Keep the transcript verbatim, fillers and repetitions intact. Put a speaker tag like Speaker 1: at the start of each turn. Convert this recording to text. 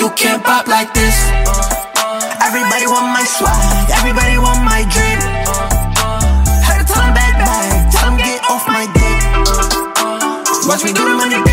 Speaker 1: you can't pop like this. Everybody want my swag, everybody want my drip. Had to tell them back back, tell them get off my dick. Watch me do the money.